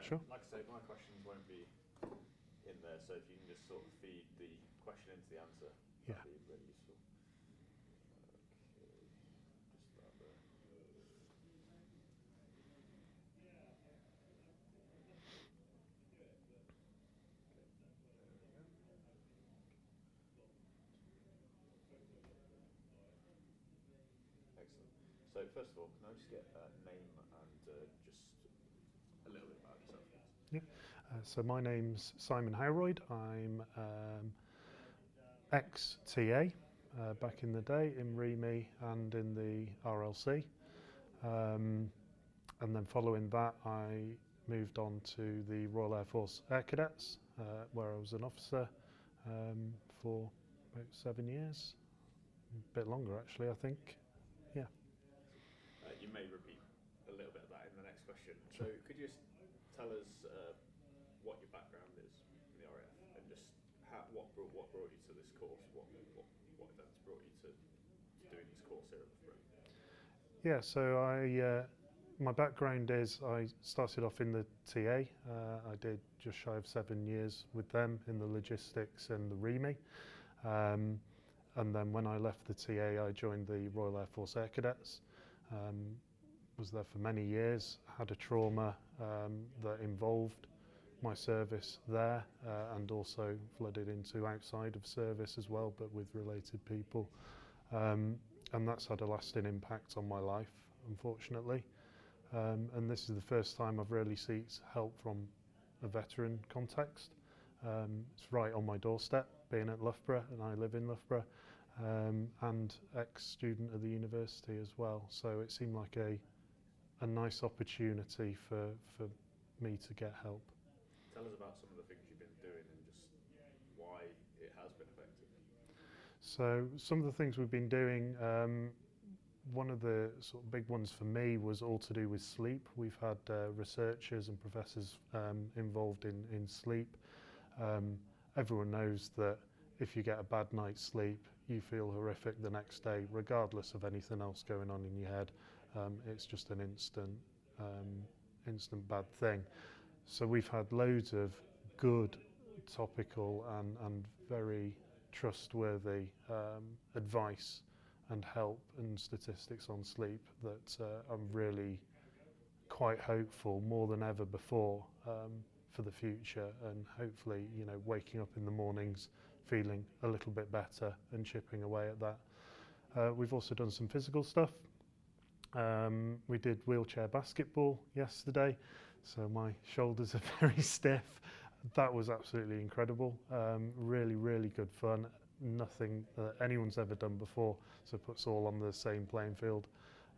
Sure. Like I say, my questions won't be in there, so if you can just sort of feed the question into the answer, Yeah. that'd be really useful. Okay, just that there. Excellent. So first of all, can I just get a name and just a little bit about yourself, please? So my name's Simon Howroyd. I'm ex-TA back in the day in REME and in the RLC. And then following that, I moved on to the Royal Air Force Air Cadets, where I was an officer for about 7 years. A bit longer, actually, I think. Yeah. You may repeat a little bit of that in the next question. So could you just tell us what your background is in the RAF and just what brought you to this course? What events brought you to doing this course here at Loughborough? Yeah, so my background is I started off in the TA. I did just shy of 7 years with them in the logistics and the REME. And then when I left the TA, I joined the Royal Air Force Air Cadets. Was there for many years, had a trauma that involved my service there and also flooded into outside of service as well, but with related people. And that's had a lasting impact on my life, unfortunately. And this is the first time I've really sought help from a veteran context. It's right on my doorstep, being at Loughborough, and I live in Loughborough, and ex-student of the university as well. So it seemed like a nice opportunity for me to get help. Tell us about some of the things you've been doing and just why it has been effective. So some of the things we've been doing, one of the sort of big ones for me was all to do with sleep. We've had researchers and professors involved in sleep. Everyone knows that if you get a bad night's sleep, you feel horrific the next day, regardless of anything else going on in your head. It's just an instant bad thing. So we've had loads of good, topical and very trustworthy advice and help and statistics on sleep that I'm really quite hopeful, more than ever before, for the future, and hopefully, you know, waking up in the mornings feeling a little bit better and chipping away at that. We've also done some physical stuff. We did wheelchair basketball yesterday, so my shoulders are very stiff. That was absolutely incredible. Really, really good fun. Nothing that anyone's ever done before, so it puts all on the same playing field.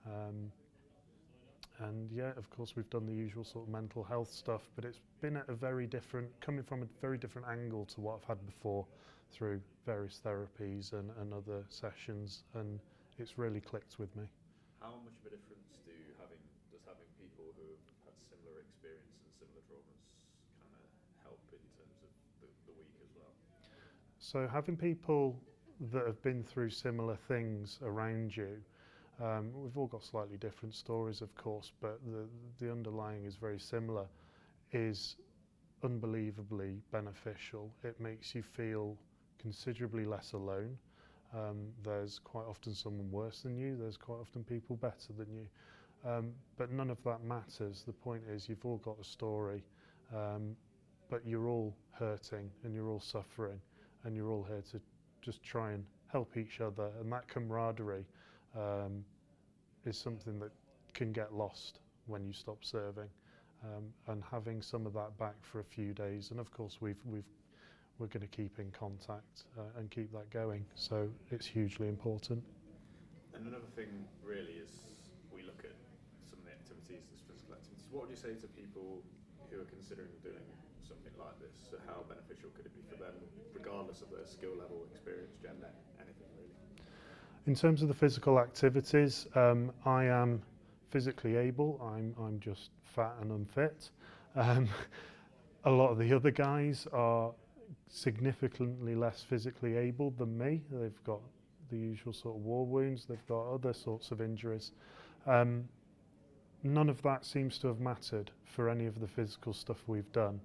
And yeah, of course, we've done the usual sort of mental health stuff, but it's been at a very different, coming from a very different angle to what I've had before through various therapies and other sessions, and it's really clicked with me. How much of a difference does having people who have had similar experience and similar traumas kind of help in terms of the week as well? So having people that have been through similar things around you, we've all got slightly different stories, of course, but the underlying is very similar, is unbelievably beneficial. It makes you feel considerably less alone. There's quite often someone worse than you, there's quite often people better than you, but none of that matters. The point is you've all got a story, but you're all hurting and you're all suffering, and you're all here to just try and help each other, and that camaraderie is something that can get lost when you stop serving, and having some of that back for a few days, and of course we're going to keep in contact and keep that going, so it's hugely important. And another thing really is we look at some of the activities, the physical activities. What would you say to people who are considering doing something like this? So how beneficial could it be for them, regardless of their skill level, experience, gender, anything really? In terms of the physical activities, I am physically able. I'm just fat and unfit. A lot of the other guys are significantly less physically able than me. They've got the usual sort of war wounds. They've got other sorts of injuries. none of that seems to have mattered for any of the physical stuff we've done.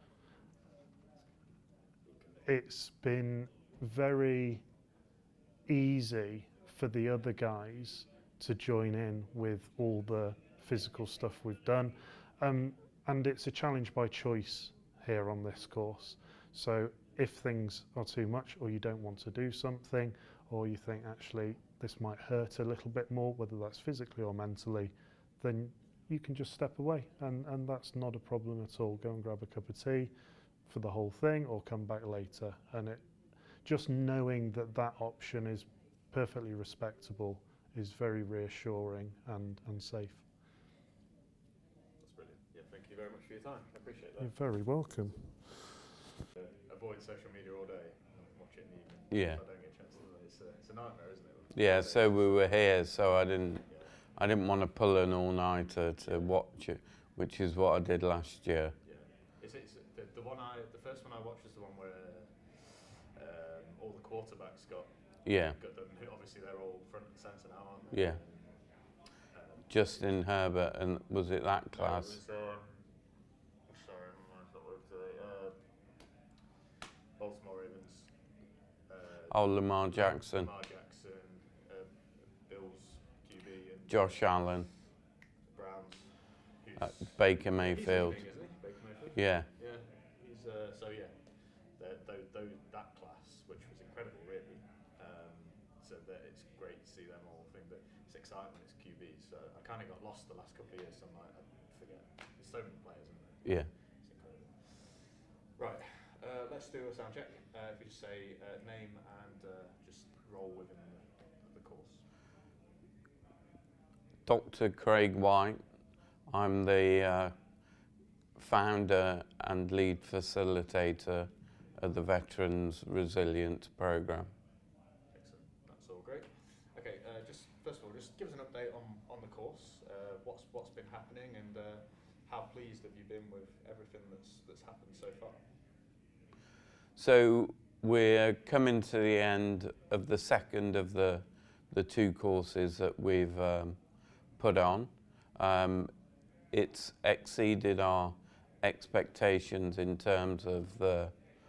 It's been very easy for the other guys to join in with all the physical stuff we've done, and it's a challenge by choice here on this course. So if things are too much, or you don't want to do something, or you think actually this might hurt a little bit more, whether that's physically or mentally, then you can just step away, and that's not a problem at all. Go and grab a cup of tea for the whole thing, or come back later. And it just knowing that that option is perfectly respectable is very reassuring and safe. That's brilliant. Yeah, thank you very much for your time. I appreciate that. You're very welcome. Avoid social media all day and watch it in the evening. Yeah. I don't get a chance to do it. It's a nightmare, isn't it? Yeah, so we were here, so I didn't want to pull an all-nighter to watch it, which is what I did last year. Yeah. It's the first one I watched is the one where all the quarterbacks got Yeah, done. Obviously, they're all front and centre now, aren't they? yeah. Justin Herbert, and was it that class? No, it was, sorry, I'm not with today. Baltimore Ravens. Oh, Lamar Jackson, Lamar Jackson, Bills QB, and Josh Allen, Browns. Baker He's Mayfield. leaving, isn't he? Baker Mayfield. Yeah, Yeah, he's so yeah. That class, which was incredible, really. So that it's great to see them all thing, but it's exciting when it's QBs. So I kind of got lost the last couple of years. So I'm like, I forget. There's so many players, isn't there? yeah. It's incredible. Right, let's do a sound check. If you just say name and just roll within the course. Dr. Craig White. I'm the founder and lead facilitator of the Veterans Resilience Programme. Excellent, that's all great. Okay, just first of all, just give us an update on the course. What's been happening, and how pleased have you been with everything that's happened so far? So we're coming to the end of the second of the two courses that we've put on. It's exceeded our expectations in terms of the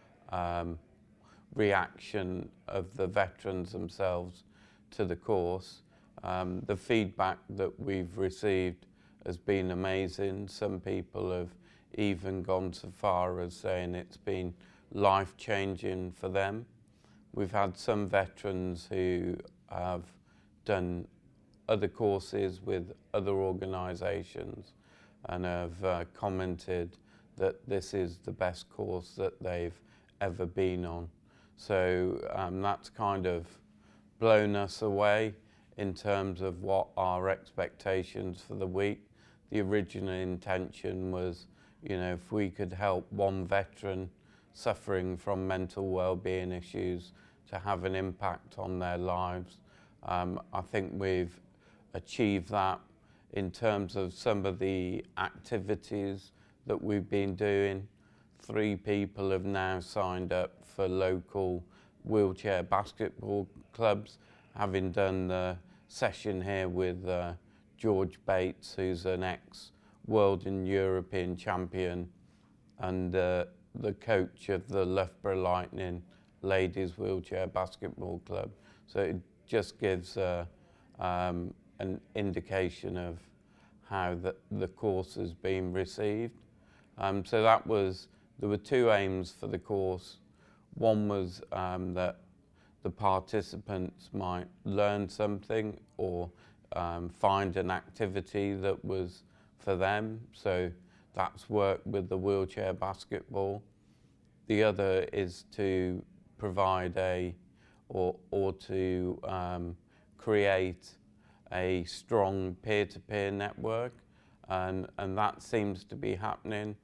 reaction of the veterans themselves to the course. The feedback that we've received has been amazing. Some people have even gone so far as saying it's been life-changing for them. We've had some veterans who have done other courses with other organisations and have commented that this is the best course that they've ever been on. So that's kind of blown us away in terms of what our expectations for the week. The original intention was, you know, if we could help one veteran suffering from mental well-being issues to have an impact on their lives. I think we've achieved that in terms of some of the activities that we've been doing. 3 people have now signed up for local wheelchair basketball clubs, having done the session here with George Bates, who's an ex-world and European champion, and the coach of the Loughborough Lightning Ladies Wheelchair Basketball Club. So it just gives an indication of how the course has been received. So there were 2 aims for the course. One was that the participants might learn something or find an activity that was for them. So that's work with the wheelchair basketball. The other is to provide or to create a strong peer-to-peer network, and that seems to be happening.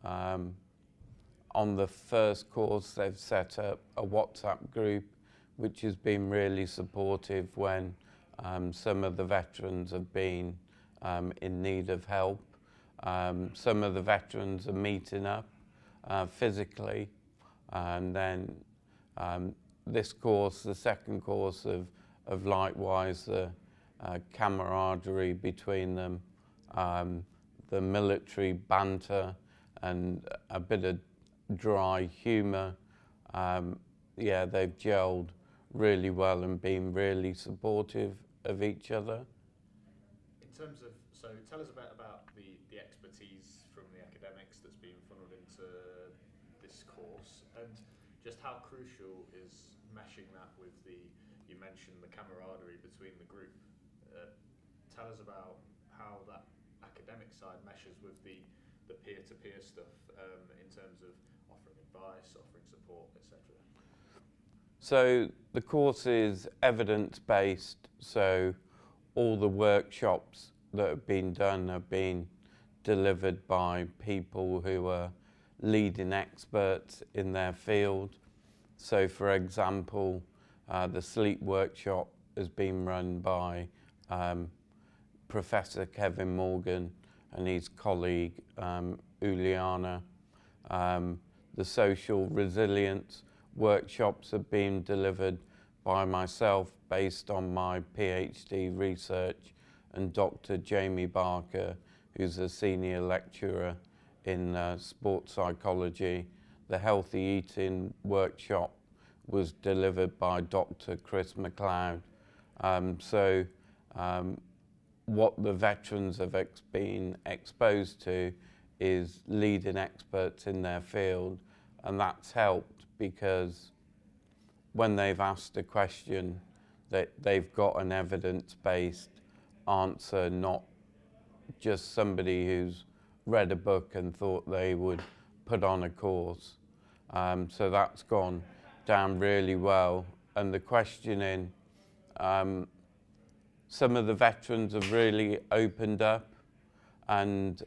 On the first course, they've set up a WhatsApp group, which has been really supportive when some of the veterans have been in need of help. Some of the veterans are meeting up physically, and then this course, the second course of likewise the camaraderie between them the military banter and a bit of dry humour. Yeah, they've gelled really well and been really supportive of each other. In terms of, so tell us a bit about the expertise from the academics that's been funneled into this course, and just how crucial is meshing that with you mentioned the camaraderie between the group. Tell us about how that academic side meshes with the peer-to-peer stuff in terms of offering advice, offering support, etc. So the course is evidence-based, so all the workshops that have been done have been delivered by people who are leading experts in their field. So for example, the sleep workshop has been run by Professor Kevin Morgan and his colleague Uliana. The social resilience workshops have been delivered by myself based on my PhD research, and Dr. Jamie Barker, who's a senior lecturer in sports psychology. The healthy eating workshop was delivered by Dr. Chris McLeod. What the veterans have been exposed to is leading experts in their field, and that's helped because when they've asked a question, that they've got an evidence-based answer, not just somebody who's read a book and thought they would put on a course. So that's gone down really well. And the questioning, some of the veterans have really opened up and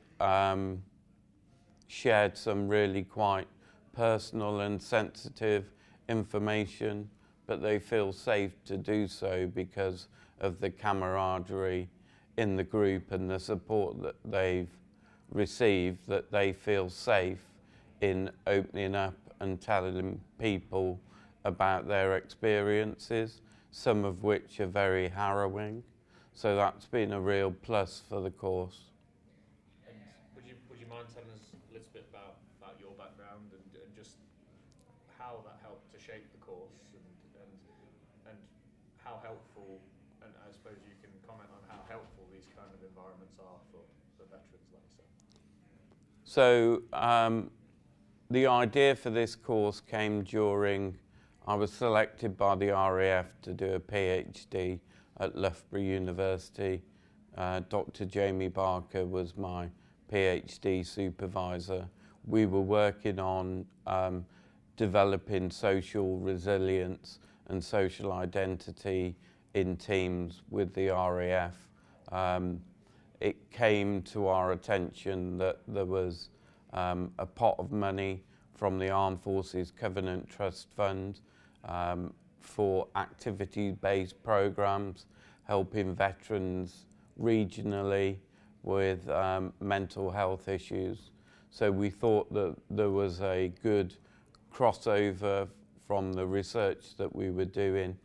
shared some really quite personal and sensitive information, but they feel safe to do so because of the camaraderie in the group and the support that they've received, that they feel safe in opening up and telling people about their experiences, some of which are very harrowing. So that's been a real plus for the course. And would you mind telling us a little bit about your background and just how that helped to shape the course and how helpful, and I suppose you can comment on how helpful these kind of environments are for veterans like yourself. So the idea for this course came during, I was selected by the RAF to do a PhD at Loughborough University. Dr. Jamie Barker was my PhD supervisor. We were working on developing social resilience and social identity in teams with the RAF. It came to our attention that there was a pot of money from the Armed Forces Covenant Trust Fund for activity-based programs, helping veterans regionally with mental health issues. So we thought that there was a good crossover from the research that we were doing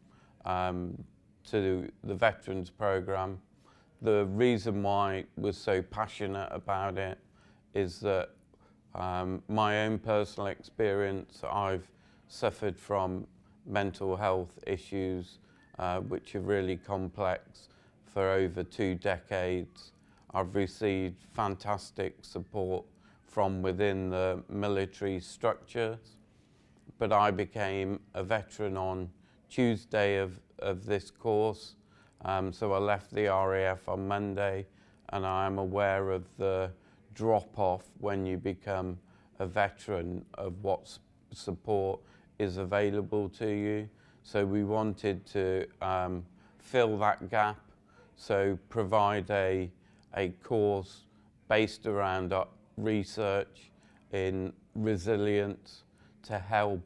to the veterans program. The reason why I was so passionate about it is that my own personal experience, I've suffered from mental health issues which are really complex for over 2 decades. I've received fantastic support from within the military structures, but I became a veteran on Tuesday of this course. So I left the RAF on Monday, and I am aware of the drop-off when you become a veteran of what support is available to you. So we wanted to fill that gap, so provide a course based around research in resilience to help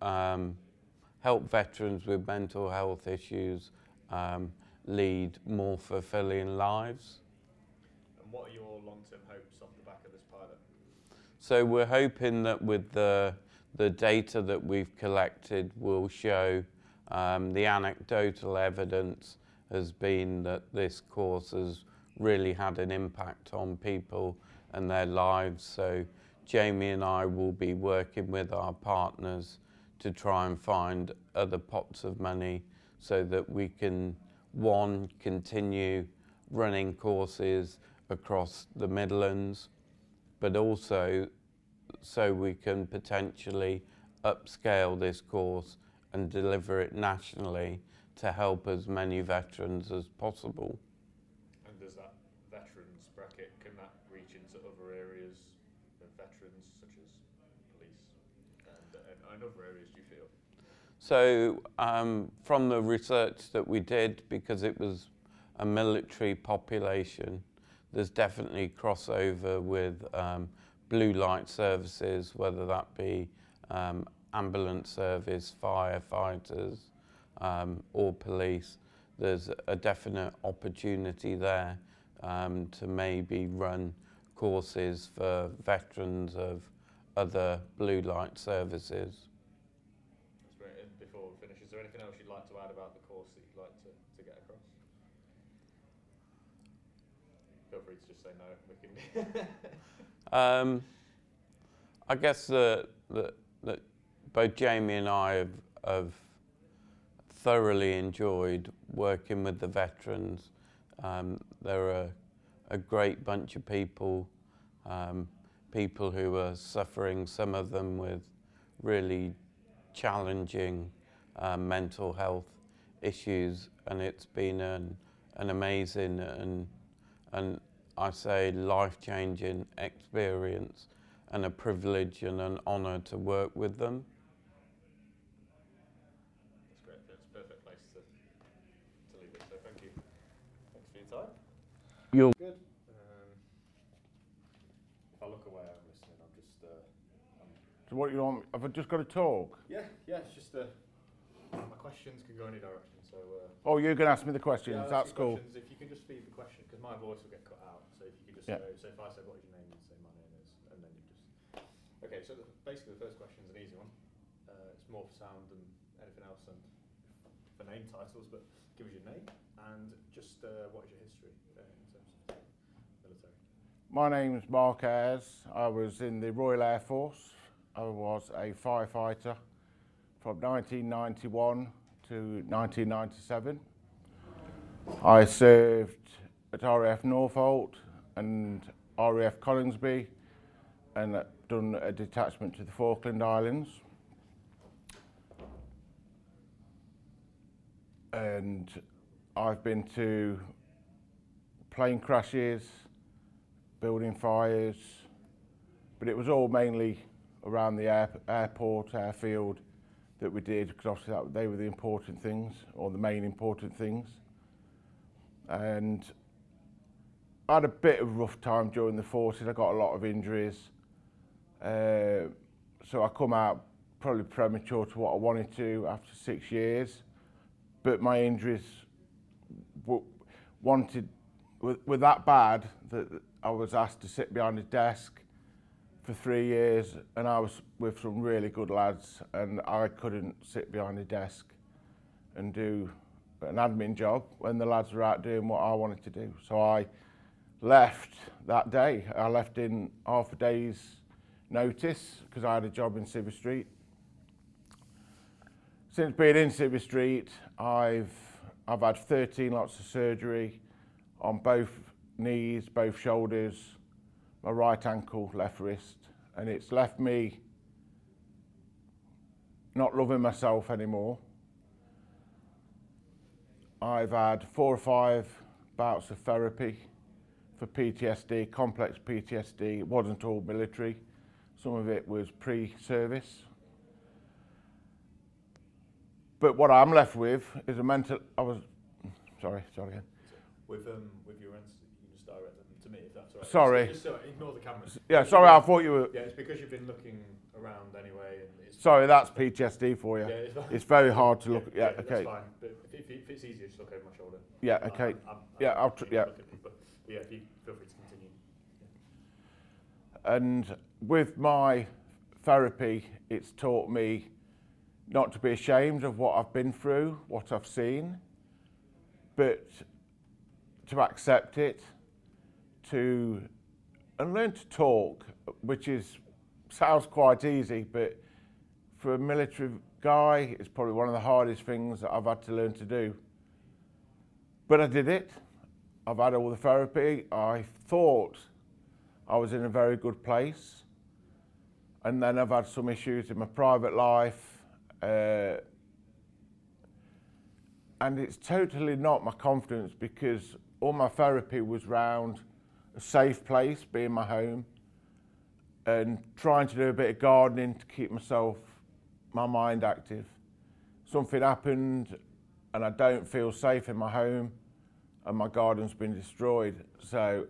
veterans with mental health issues lead more fulfilling lives. And what are your long-term hopes off the back of this pilot? So we're hoping that with the data that we've collected will show the anecdotal evidence has been that this course has really had an impact on people and their lives. So Jamie and I will be working with our partners to try and find other pots of money so that we can, one, continue running courses across the Midlands, but also so we can potentially upscale this course and deliver it nationally to help as many veterans as possible. And does that veterans bracket, can that reach into other areas of veterans, such as police and other areas, do you feel? So from the research that we did, because it was a military population, there's definitely crossover with blue light services, whether that be ambulance service, firefighters, or police. There's a definite opportunity there to maybe run courses for veterans of other blue light services. That's great. And before we finish, is there anything else you'd like to add about the course that you'd like to get across? Feel free to just say no. We can. I guess that both Jamie and I have thoroughly enjoyed working with the veterans. They're a great bunch of people, people who are suffering, some of them with really challenging mental health issues, and it's been an amazing and I say life-changing experience and a privilege and an honour to work with them. That's great. That's a perfect place to leave it. So thank you. Thanks for your time. You're Good. If I look away, I'm listening. I'm just. So what you want? Have I just got to talk? Yeah. It's just my questions can go any direction. So. Oh, you're going to ask me the questions. Yeah, That's cool. questions. If you can just feed the question, because my voice will get cut out. So if you could just Yeah. so if I say what is your name, you say my name is, and then you just. Okay. So basically, the first question is an easy one. It's more for sound than anything else, and for name titles. But give us your name and just what is your history in terms of military. My name's Mark Ayres. I was in the Royal Air Force. I was a firefighter from 1991 to 1997. I served at RAF Norfolk and RAF Coningsby and done a detachment to the Falkland Islands. And I've been to plane crashes, building fires, but it was all mainly around the airport, airfield that we did, because obviously they were the important things, or the main important things. And I had a bit of a rough time during the forces. I got a lot of injuries. So I come out probably premature to what I wanted to after 6 years. But my injuries were that bad that I was asked to sit behind a desk for 3 years, and I was with some really good lads, and I couldn't sit behind a desk and do an admin job when the lads were out doing what I wanted to do. So I left that day. I left in half a day's notice because I had a job in Civvy Street. Since being in Civvy Street, I've had 13 lots of surgery on both knees, both shoulders, my right ankle, left wrist, and it's left me not loving myself anymore. I've had 4 or 5 bouts of therapy for PTSD, complex PTSD. It wasn't all military. Some of it was pre-service. But what I'm left with is a mental. Sorry again. With your answer, you can just direct them to me if that's all right. Sorry. Just ignore the cameras. Yeah, sorry, I thought you were. Yeah, it's because you've been looking around anyway. And it's, Sorry, that's PTSD for you. Yeah, it's fine. It's very hard to look. Yeah, That's okay. fine. But if it's easier, just look over my shoulder. Yeah, okay. Yeah, I'll yeah. Look at me, but yeah, if you feel free to continue. And with my therapy, it's taught me not to be ashamed of what I've been through, what I've seen, but to accept it to talk, which sounds quite easy, but for a military guy, it's probably one of the hardest things that I've had to learn to do. But I did it. I've had all the therapy. I thought I was in a very good place. And then I've had some issues in my private life. And it's totally not my confidence, because all my therapy was round a safe place, being my home, and trying to do a bit of gardening to keep my mind active. Something happened and I don't feel safe in my home, and my garden's been destroyed. So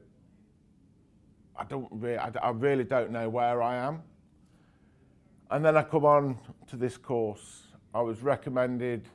I really don't know where I am. And then I come on to this course. I was recommended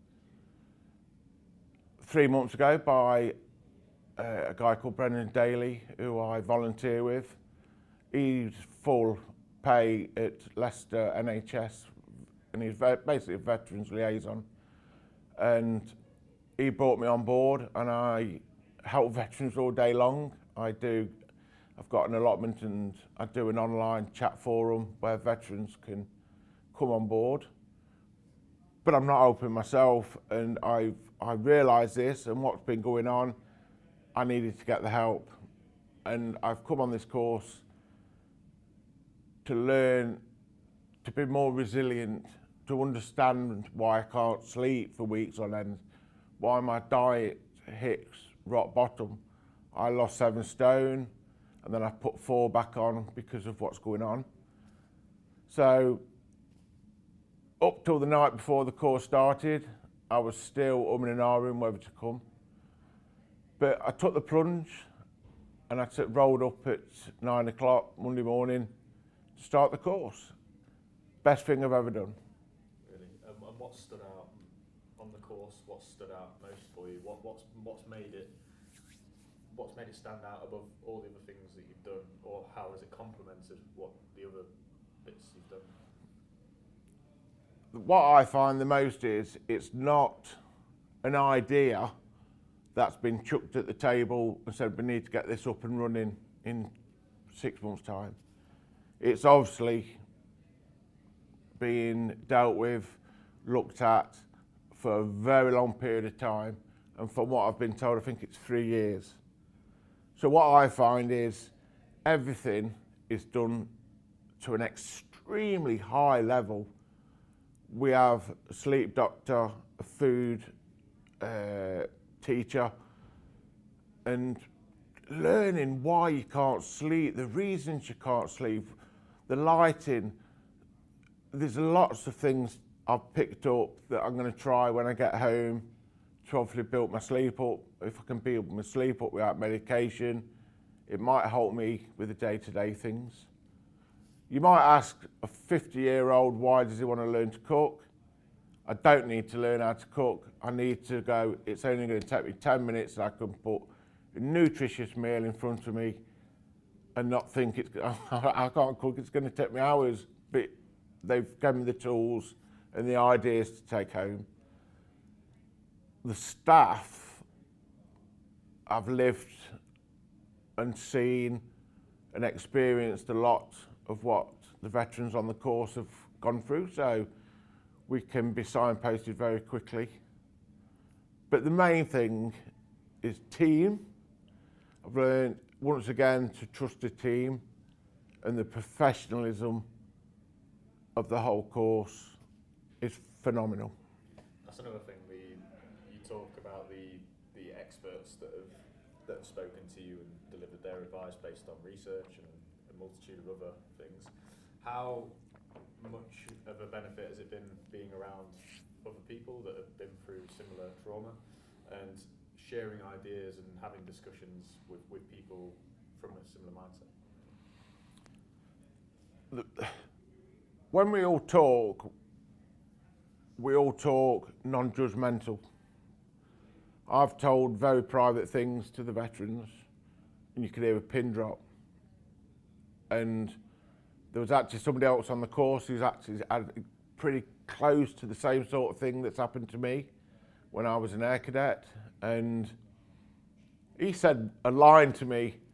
3 months ago by a guy called Brendan Daly, who I volunteer with. He's full pay at Leicester NHS, and he's basically a veterans liaison. And he brought me on board, and I help veterans all day long. I've got an allotment, and I do an online chat forum where veterans can come on board. But I'm not open myself, and I realised this, and what's been going on, I needed to get the help. And I've come on this course to learn to be more resilient, to understand why I can't sleep for weeks on end, why my diet hits rock bottom. I lost 7 stone, and then I put 4 back on because of what's going on. So up till the night before the course started, I was still umming and ahhing whether to come. But I took the plunge, and I rolled up at 9 o'clock Monday morning to start the course. Best thing I've ever done. Really? And what stood out on the course? What stood out most for you? What's made it stand out above all the other things that you've done, or how has it complemented what the other bits you've done? What I find the most is it's not an idea that's been chucked at the table and said we need to get this up and running in 6 months' time. It's obviously being dealt with, looked at for a very long period of time, and from what I've been told, I think it's 3 years. So what I find is everything is done to an extremely high level. We have a sleep doctor, a food teacher, and learning why you can't sleep, the reasons you can't sleep, the lighting. There's lots of things I've picked up that I'm going to try when I get home to hopefully build my sleep up. If I can build my sleep up without medication, it might help me with the day-to-day things. You might ask a 50-year-old, why does he want to learn to cook? I don't need to learn how to cook. I need to go, it's only going to take me 10 minutes, and I can put a nutritious meal in front of me and not think I can't cook, it's going to take me hours. But they've given me the tools and the ideas to take home. The staff, I've lived and seen and experienced a lot of what the veterans on the course have gone through, so we can be signposted very quickly. But the main thing is team. I've learned once again to trust the team, and the professionalism of the whole course is phenomenal. That's another thing. You talk about the experts that have spoken to you and delivered their advice based on research and a multitude of other things. How much of a benefit has it been being around other people that have been through similar trauma and sharing ideas and having discussions with people from a similar mindset? When we all talk non-judgmental. I've told very private things to the veterans, and you could hear a pin drop. And there was actually somebody else on the course who's actually had pretty close to the same sort of thing that's happened to me when I was an air cadet. And he said a line to me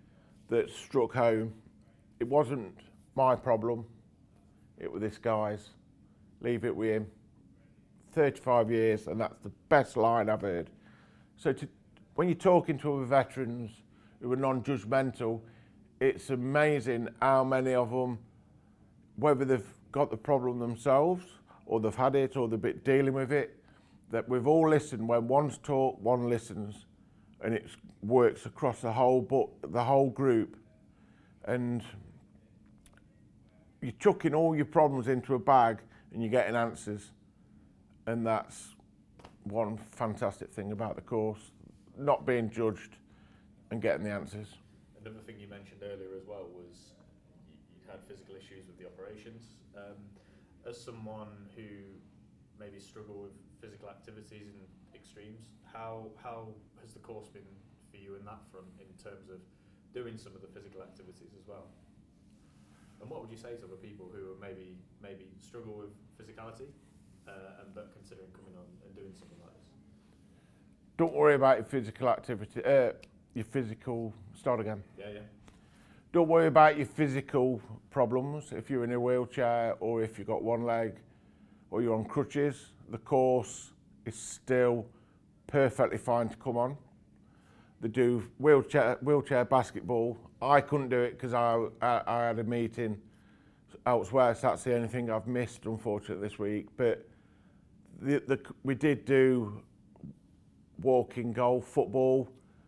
that struck home. It wasn't my problem, it was this guy's. Leave it with him. 35 years, and that's the best line I've heard. So when you're talking to other veterans who are non-judgmental, it's amazing how many of them, whether they've got the problem themselves or they've had it or they've been dealing with it, that we've all listened. When one's taught, one listens, and it works across the whole group. And you're chucking all your problems into a bag and you're getting answers. And that's one fantastic thing about the course, not being judged and getting the answers. Another thing you mentioned earlier as well was you had physical issues with the operations. As someone who maybe struggled with physical activities and extremes, how has the course been for you in that front in terms of doing some of the physical activities as well? And what would you say to other people who are maybe struggle with physicality but considering coming on and doing something like this? Don't worry about your physical activity, start again. Yeah. Don't worry about your physical problems if you're in a wheelchair or if you've got one leg or you're on crutches. The course is still perfectly fine to come on. They do wheelchair basketball. I couldn't do it because I had a meeting elsewhere, so that's the only thing I've missed, unfortunately, this week. But we did do walking, golf, football,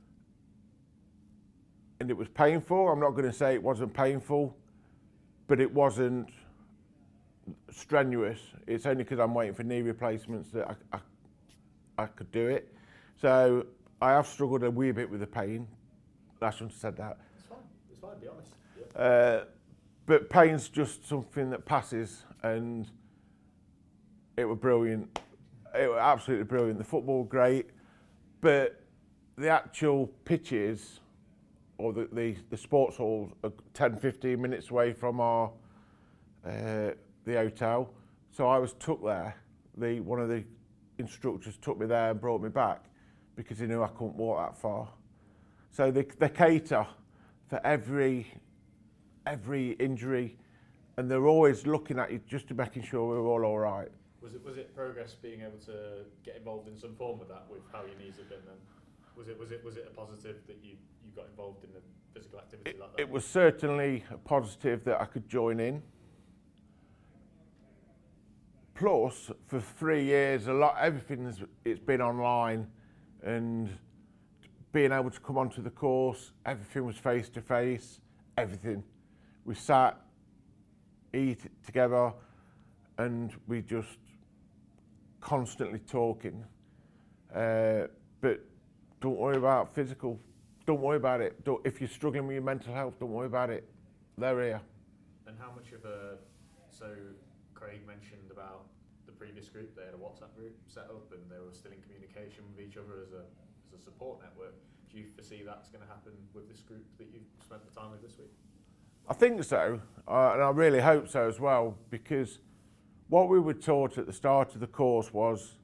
and it was painful. I'm not going to say it wasn't painful, but it wasn't strenuous. It's only because I'm waiting for knee replacements that I could do it. So I have struggled a wee bit with the pain. I shouldn't have said that. It's fine, be honest. Yeah. But pain's just something that passes, and it was brilliant. It was absolutely brilliant. The football, great, but the actual pitches or the sports halls are 10-15 minutes away from our the hotel. So I was took there. One of the instructors took me there and brought me back because he knew I couldn't walk that far. So they cater for every injury, and they're always looking at you just to making sure we're all right. Was it progress being able to get involved in some form with that, with how your knees have been then? Was it a positive that you got involved in a physical activity like that? It was certainly a positive that I could join in. Plus, for 3 years, it's been online, and being able to come onto the course, everything was face to face, everything. We sat, eat together, and we just constantly talking. But don't worry about physical. Don't worry about it. If you're struggling with your mental health, don't worry about it. They're here. And how much of so Craig mentioned about the previous group, they had a WhatsApp group set up and they were still in communication with each other as a support network. Do you foresee that's going to happen with this group that you've spent the time with this week? I think so, and I really hope so as well, because what we were taught at the start of the course was,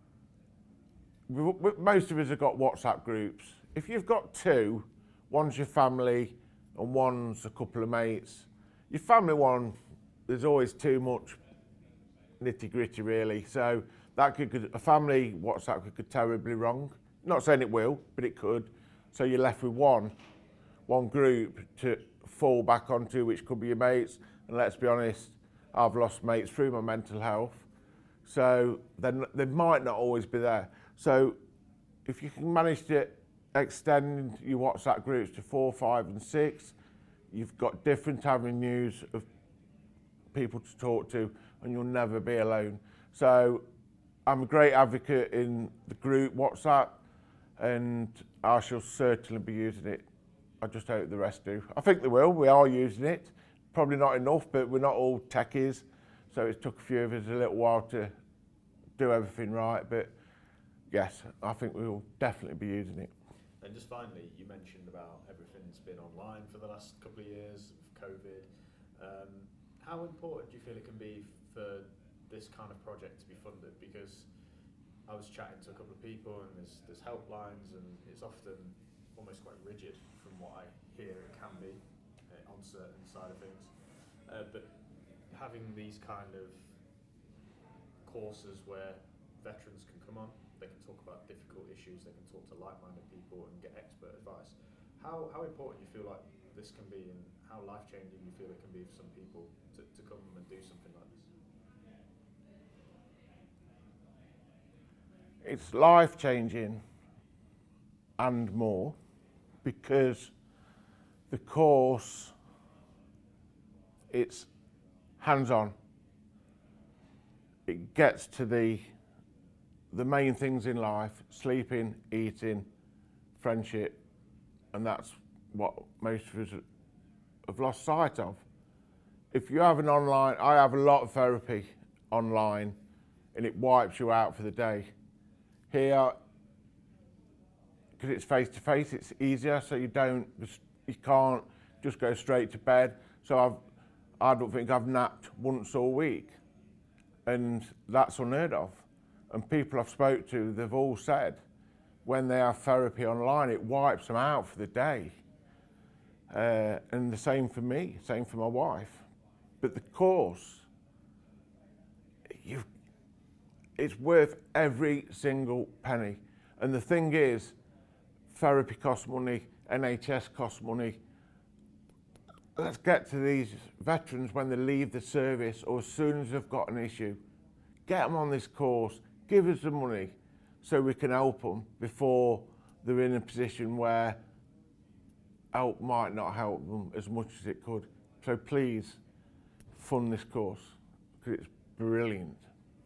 most of us have got WhatsApp groups. If you've got two, one's your family and one's a couple of mates. Your family one, there's always too much nitty gritty really, so that a family WhatsApp could go terribly wrong. Not saying it will, but it could. So you're left with one group to fall back onto, which could be your mates. And let's be honest, I've lost mates through my mental health. So then they might not always be there. So if you can manage to extend your WhatsApp groups to 4, 5 and 6, you've got different avenues of people to talk to, and you'll never be alone. So I'm a great advocate in the group WhatsApp, and I shall certainly be using it. I just hope the rest do. I think they will. We are using it. Probably not enough, but we're not all techies. So it took a few of us a little while to do everything right. But yes, I think we will definitely be using it. And just finally, you mentioned about everything's been online for the last couple of years of COVID. How important do you feel it can be for this kind of project to be funded? Because I was chatting to a couple of people, and there's helplines, and it's often almost quite rigid from what I here it can be on certain side of things, but having these kind of courses where veterans can come on, they can talk about difficult issues, they can talk to like-minded people and get expert advice. How important you feel like this can be, and how life-changing you feel it can be for some people to come and do something like this? It's life-changing and more, because the course, it's hands-on. It gets to the main things in life: sleeping, eating, friendship, and that's what most of us have lost sight of. If you have an online, I have a lot of therapy online, and it wipes you out for the day. Here, because it's face-to-face, it's easier, so you can't just go straight to bed. So I don't think I've napped once all week, and that's unheard of. And people I've spoke to, they've all said when they have therapy online, it wipes them out for the day. And the same for me, same for my wife. But the course, it's worth every single penny. And the thing is, therapy costs money, NHS costs money. Let's get to these veterans when they leave the service, or as soon as they've got an issue. Get them on this course, give us the money so we can help them before they're in a position where help might not help them as much as it could. So please fund this course, because it's brilliant.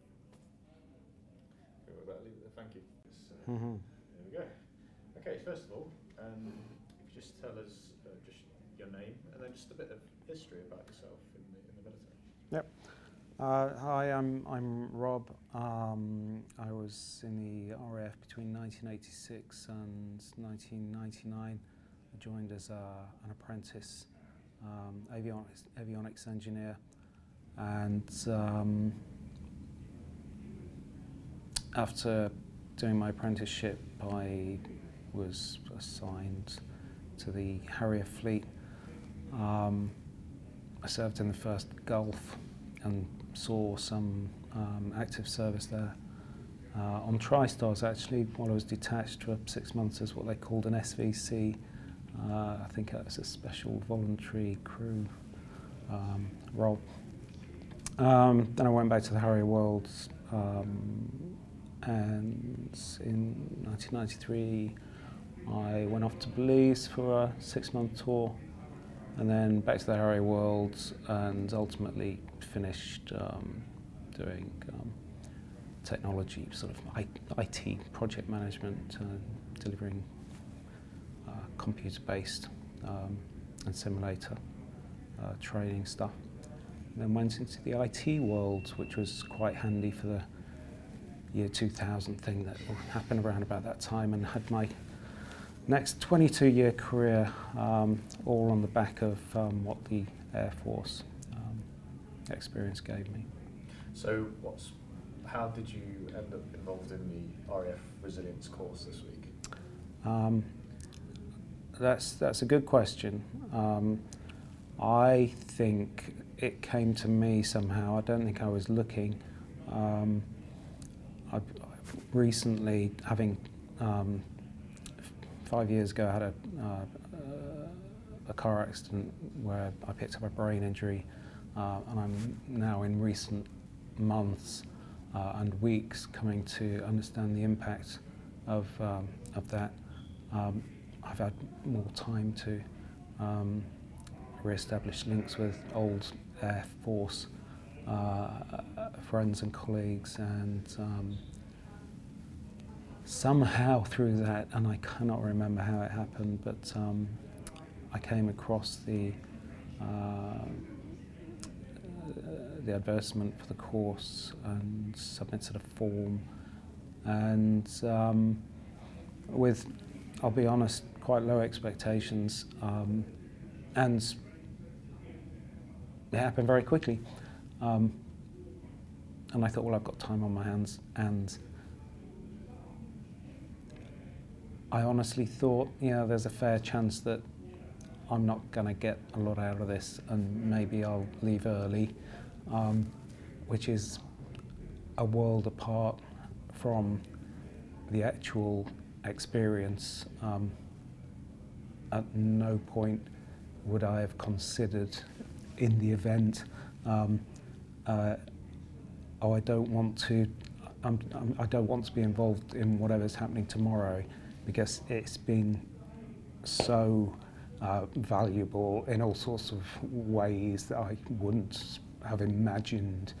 Thank you. There we go. Okay, first of all, if you just tell us just your name and then just a bit of history about yourself in the military. Yep. Hi, I'm Rob. I was in the RAF between 1986 and 1999. I joined as an apprentice avionics engineer, and after doing my apprenticeship, I was assigned to the Harrier fleet. I served in the first Gulf and saw some active service there. On TriStars, actually, while I was detached for 6 months as what they called an SVC. I think that was a special voluntary crew role. Then I went back to the Harrier Worlds, and in 1993 I went off to Belize for a 6-month tour, and then back to the Harrier Worlds, and ultimately finished doing technology, sort of IT project management, delivering computer-based and simulator training stuff. And then went into the IT world, which was quite handy for the year 2000 thing that happened around about that time, and had my next 22-year career all on the back of what the Air Force experience gave me. So how did you end up involved in the RAF Resilience course this week? That's a good question. I think it came to me somehow. I don't think I was looking. I've recently, having 5 years ago, I had a car accident where I picked up a brain injury, and I'm now in recent months and weeks coming to understand the impact of that. I've had more time to re-establish links with old Air Force friends and colleagues, and somehow through that, and I cannot remember how it happened, but I came across the advertisement for the course and submitted a form, and with, I'll be honest, quite low expectations, and it happened very quickly. And I thought, well, I've got time on my hands, and I honestly thought, there's a fair chance that I'm not going to get a lot out of this, and maybe I'll leave early, which is a world apart from the actual experience. At no point would I have considered in the event, I don't want to be involved in whatever's happening tomorrow, because it's been so valuable in all sorts of ways that I wouldn't have imagined.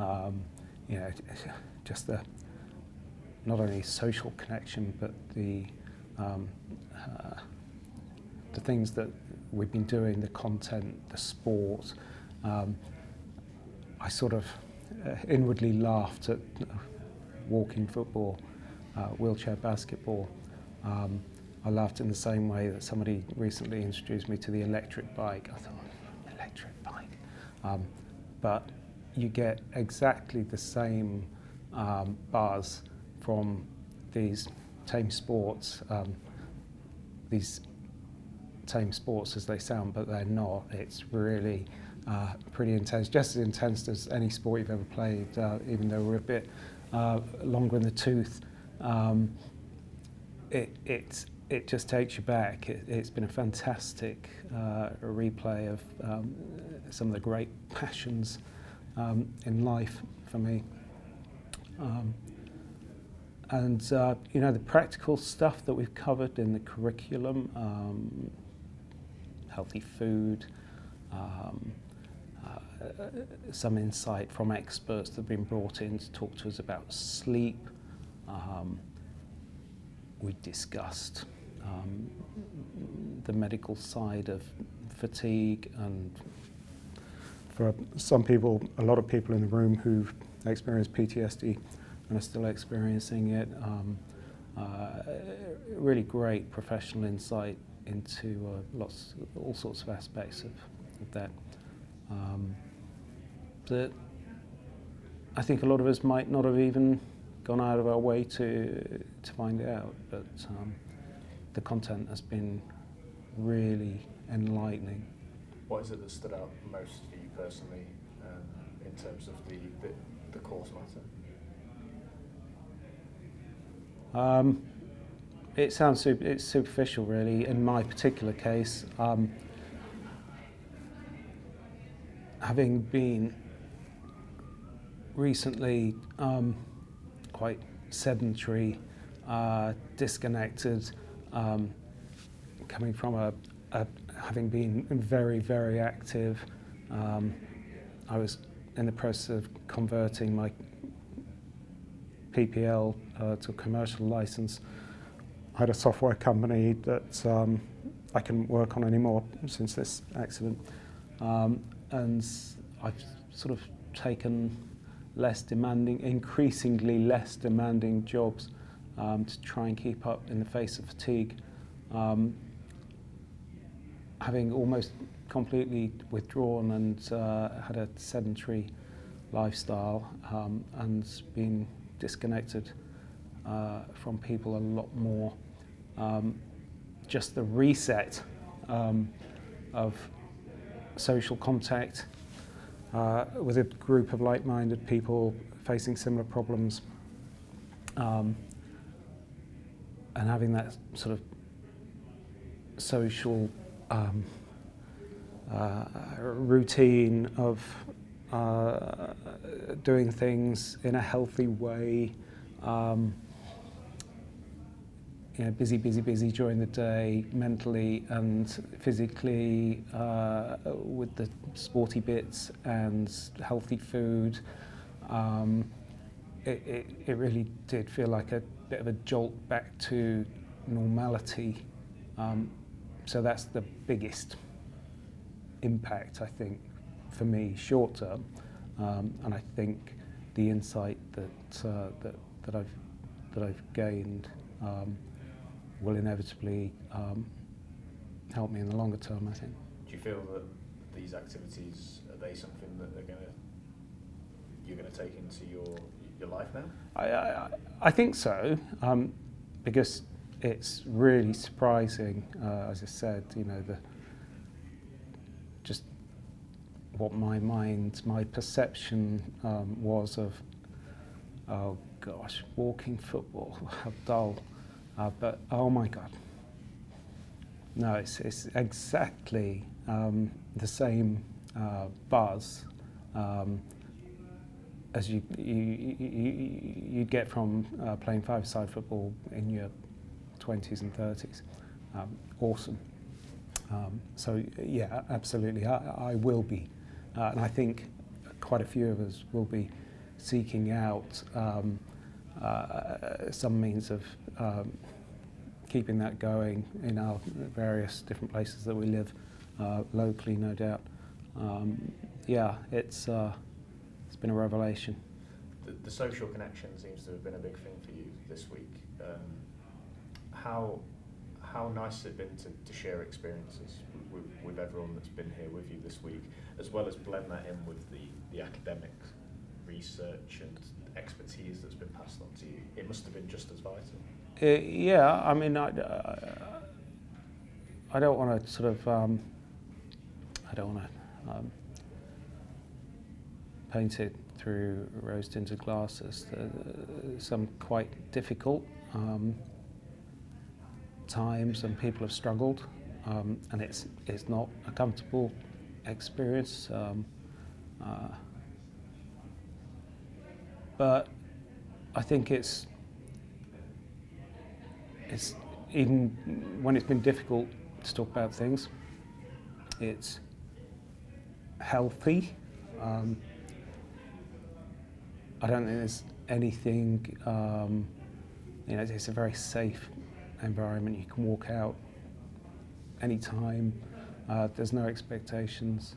Just the not only social connection, but the things that we've been doing, the content, the sport. I sort of inwardly laughed at walking football, wheelchair basketball. I laughed in the same way that somebody recently introduced me to the electric bike. I thought, electric bike? But you get exactly the same buzz from these tame sports, as they sound, but they're not. It's really pretty intense, just as intense as any sport you've ever played, even though we're a bit longer in the tooth. It just takes you back. It's been a fantastic replay of some of the great passions in life for me. The practical stuff that we've covered in the curriculum, healthy food, some insight from experts that have been brought in to talk to us about sleep. We discussed the medical side of fatigue, and for some people, a lot of people in the room who've experienced PTSD and are still experiencing it, really great professional insight into all sorts of aspects of that. That I think a lot of us might not have even gone out of our way to find out, but the content has been really enlightening. What is it that stood out most for you personally in terms of the course matter? It's superficial, really. In my particular case, having been recently quite sedentary, disconnected, coming from having been very, very active. I was in the process of converting my PPL to a commercial license. I had a software company that I couldn't work on anymore since this accident, and I've sort of taken increasingly less demanding jobs to try and keep up in the face of fatigue. Having almost completely withdrawn and had a sedentary lifestyle and been disconnected from people a lot more. Just the reset of social contact with a group of like-minded people facing similar problems, and having that sort of social routine of doing things in a healthy way, busy during the day, mentally and physically, with the sporty bits and healthy food. It really did feel like a bit of a jolt back to normality. So that's the biggest impact, I think, for me, short term. And I think the insight that I've gained will inevitably help me in the longer term, I think. Do you feel that these activities, are they something that you're gonna take into your life now? I think so, because it's really surprising, as I said, what my perception was of, oh gosh, walking football, how dull. But oh my God. No, it's exactly the same buzz as you'd get from playing five-a-side football in your 20s and 30s. Awesome. So yeah, absolutely, I will be, and I think quite a few of us will be seeking out some means of keeping that going in our various different places that we live, locally, no doubt. Yeah, it's been a revelation. The social connection seems to have been a big thing for you this week. How nice has it been to share experiences with everyone that's been here with you this week, as well as blend that in with the academic research and expertise that's been passed on to you? It must have been just as vital. Yeah, I mean, I don't want to sort of, I don't want to paint it through rose-tinted glasses. Some quite difficult times, and people have struggled, and it's not a comfortable experience. But I think it's even when it's been difficult to talk about things, it's healthy. I don't think there's anything, it's a very safe environment. You can walk out anytime. There's no expectations.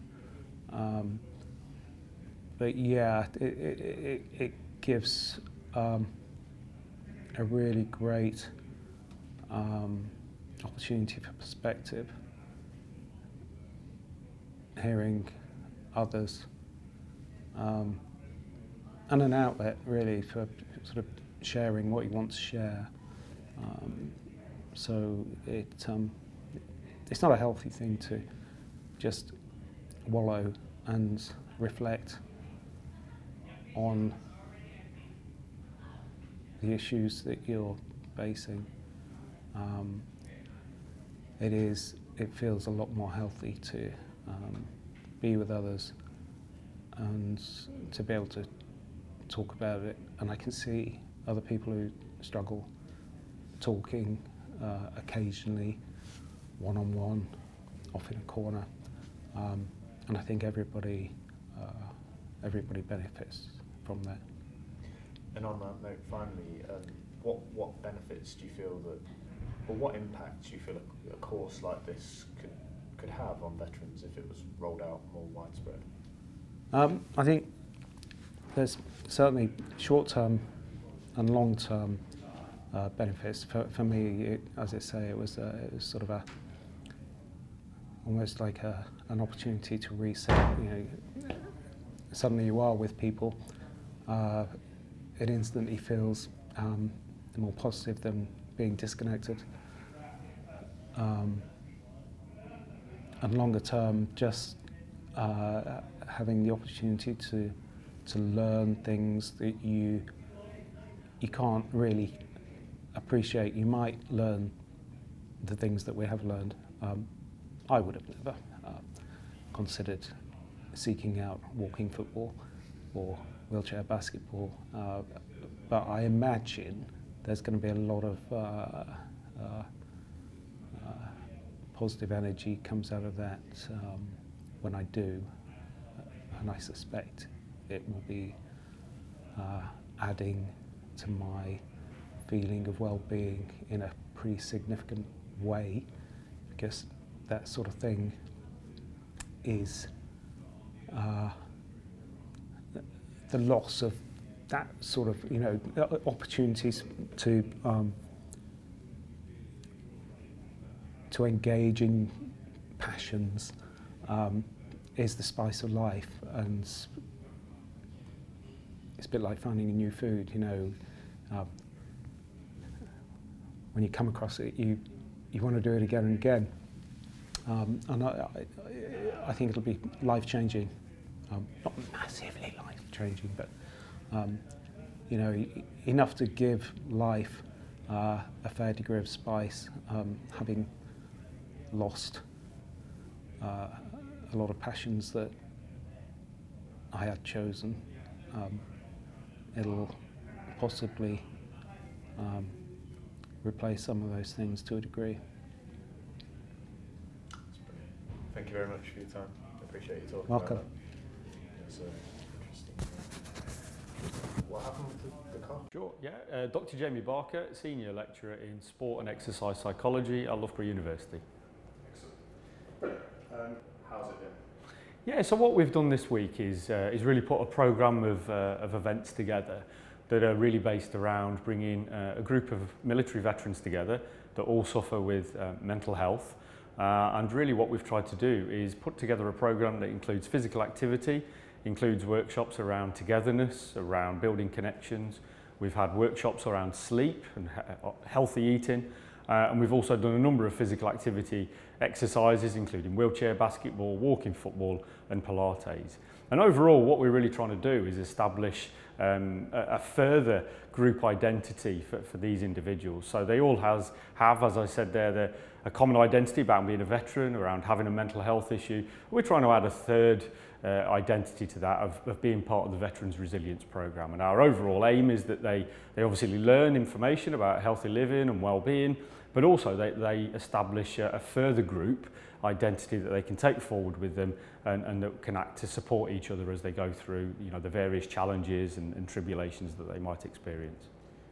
But yeah, it gives a really great opportunity for perspective, hearing others, and an outlet really for sort of sharing what you want to share. So it's not a healthy thing to just wallow and reflect on the issues that you're facing. It feels a lot more healthy to be with others and to be able to talk about it. And I can see other people who struggle talking occasionally, one-on-one, off in a corner. And I think everybody benefits from that. And on that note, finally, what benefits do you feel that, or what impact do you feel a course like this could have on veterans if it was rolled out more widespread? I think there's certainly short-term and long-term benefits. For me, as I say, it was sort of almost like an opportunity to reset. Suddenly you are with people. It instantly feels more positive than being disconnected. And longer term, just having the opportunity to learn things that you can't really appreciate. You might learn the things that we have learned. I would have never considered seeking out walking football or wheelchair basketball, but I imagine there's going to be a lot of positive energy comes out of that when I do, and I suspect it will be adding to my feeling of well-being in a pretty significant way, because that sort of thing is the loss of that sort of opportunities to engage in passions is the spice of life, and it's a bit like finding a new food. When you come across it, you want to do it again and again, and I think it'll be life-changing not massively life-changing, but you know, enough to give life a fair degree of spice, having lost a lot of passions that I had chosen. It'll possibly replace some of those things to a degree. Thank you very much for your time. I appreciate you talking Welcome. about that. It's interesting. What happened with the car? Sure, yeah. Dr. Jamie Barker, Senior Lecturer in Sport and Exercise Psychology at Loughborough University. Excellent. How's it been? Yeah, so what we've done this week is really put a programme of events together that are really based around bringing a group of military veterans together that all suffer with mental health. And really what we've tried to do is put together a programme that includes physical activity, includes workshops around togetherness, around building connections. We've had workshops around sleep and healthy eating. And we've also done a number of physical activity exercises, including wheelchair basketball, walking football and Pilates. And overall, what we're really trying to do is establish a further group identity for these individuals. So they all have, as I said there, a common identity about being a veteran, around having a mental health issue. We're trying to add a third identity to that of being part of the Veterans Resilience Programme. And our overall aim is that they obviously learn information about healthy living and well-being, but also they establish a further group identity that they can take forward with them and that can act to support each other as they go through, you know, the various challenges and tribulations that they might experience.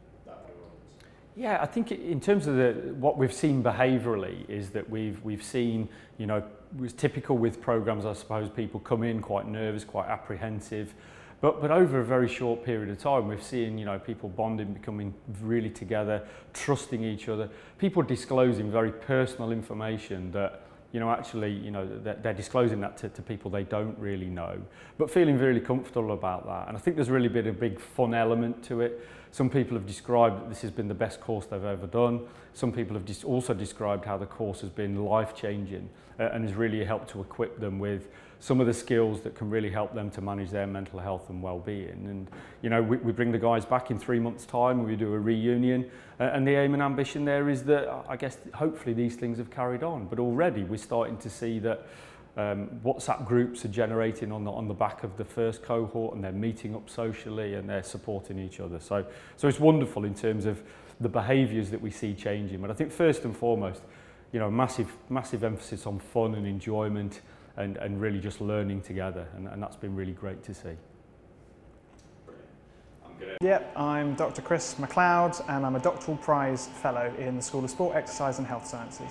Yeah, I think in terms of what we've seen behaviourally is that we've seen, you know, it was typical with programmes, I suppose, people come in quite nervous, quite apprehensive, but over a very short period of time, we've seen, you know, people bonding, becoming really together, trusting each other, people disclosing very personal information that, you know, actually, you know, they're disclosing that to people they don't really know, but feeling really comfortable about that. And I think there's really been a big fun element to it. Some people have described that this has been the best course they've ever done. Some people have also described how the course has been life-changing and has really helped to equip them with some of the skills that can really help them to manage their mental health and well-being. And, you know, we bring the guys back in 3 months' time, we do a reunion, and the aim and ambition there is that, I guess, hopefully these things have carried on. But already we're starting to see that WhatsApp groups are generating on the back of the first cohort, and they're meeting up socially and they're supporting each other. So it's wonderful in terms of the behaviours that we see changing. But I think first and foremost, you know, massive emphasis on fun and enjoyment and really just learning together, and that's been really great to see. Yep, I'm Dr. Chris McLeod, and I'm a doctoral prize fellow in the School of Sport, Exercise and Health Sciences.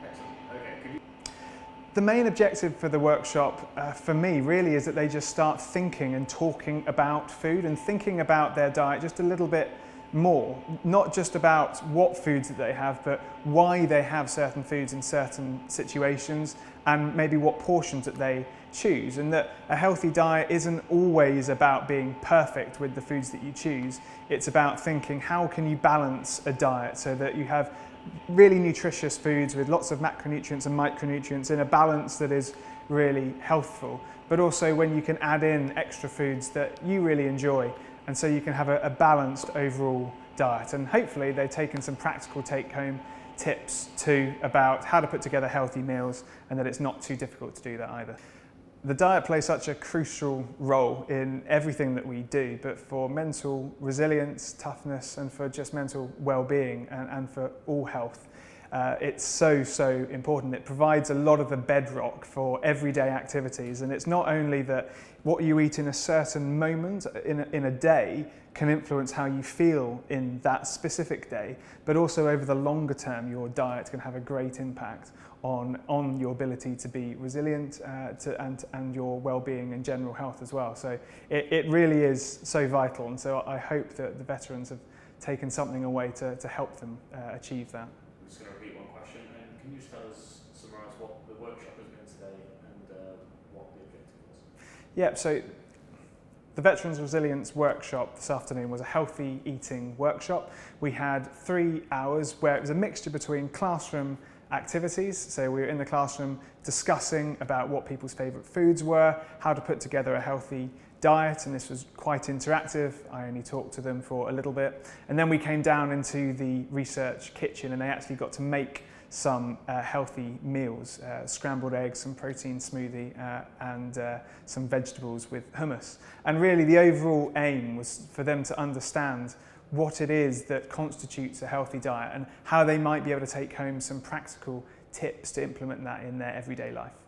The main objective for the workshop for me really is that they just start thinking and talking about food and thinking about their diet just a little bit more, not just about what foods that they have, but why they have certain foods in certain situations and maybe what portions that they choose, and that a healthy diet isn't always about being perfect with the foods that you choose. It's about thinking, how can you balance a diet so that you have really nutritious foods with lots of macronutrients and micronutrients in a balance that is really healthful, but also when you can add in extra foods that you really enjoy, and so you can have a balanced overall diet. And hopefully they've taken some practical take-home tips too about how to put together healthy meals, and that it's not too difficult to do that either. The diet plays such a crucial role in everything that we do, but for mental resilience, toughness, and for just mental well-being and for all health, it's so important. It provides a lot of the bedrock for everyday activities, and it's not only that what you eat in a certain moment in a day can influence how you feel in that specific day, but also over the longer term your diet can have a great impact on your ability to be resilient and your well-being and general health as well. So it really is so vital, and so I hope that the veterans have taken something away to help them achieve that. I'm just going to repeat one question. Can you just summarise what the workshop has been today and what the objective was? Yep, so the Veterans Resilience Workshop this afternoon was a healthy eating workshop. We had 3 hours where it was a mixture between classroom activities. So we were in the classroom discussing about what people's favourite foods were, how to put together a healthy diet, and this was quite interactive. I only talked to them for a little bit. And then we came down into the research kitchen and they actually got to make some healthy meals, scrambled eggs, some protein smoothie and some vegetables with hummus. And really the overall aim was for them to understand what it is that constitutes a healthy diet and how they might be able to take home some practical tips to implement that in their everyday life.